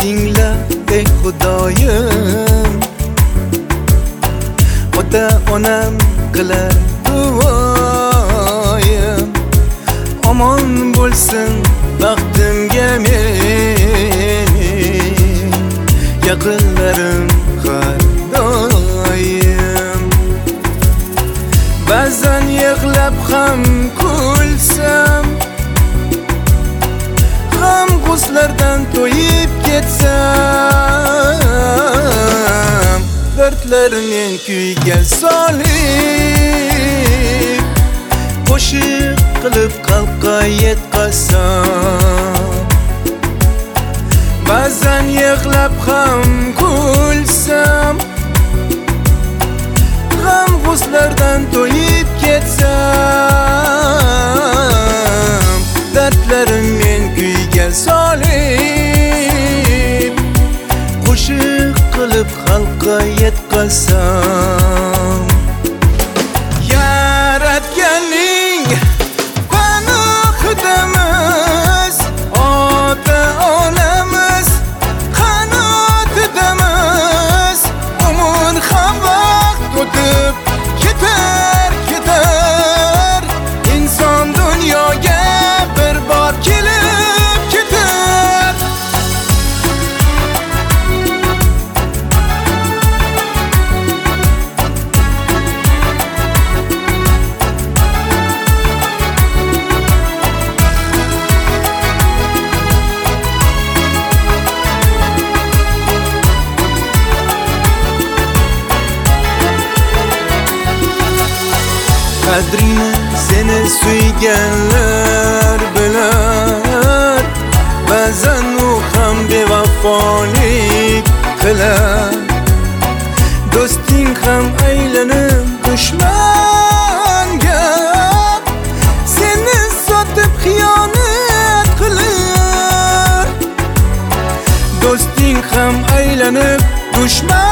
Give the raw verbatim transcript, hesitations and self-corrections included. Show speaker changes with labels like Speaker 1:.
Speaker 1: tingla ey Xudoyim, ota onam qilar duoyim. Omon bo'lsin baxtimga mening, yaqinlarim har doim. Ba'zan yig'lab ham kulsam, ham g'uslardan to'yib ketsam, dardlarim kuyga solib, qo'shiq qilib xalqqa yetkazsam. Ba'zan yig'lab ham kulsam, ham g'uslardan to'yib ketsam, dardlarim men kuyga solib, qo'shiq qilib xalqqa yetkazsam. Yaratganning panohidamiz, ota onamiz qanotidamiz. Umr ham vaqt o'tib ketar ketar, inson dunyoga bir bor kelib ketar. Qadrini seni suyganlar bilar, ba'zan u ham bevafolik qilar. Do'sting ham aylanib dushmanga, seni sotib xiyonat qilar. Do'sting ham aylanib dushman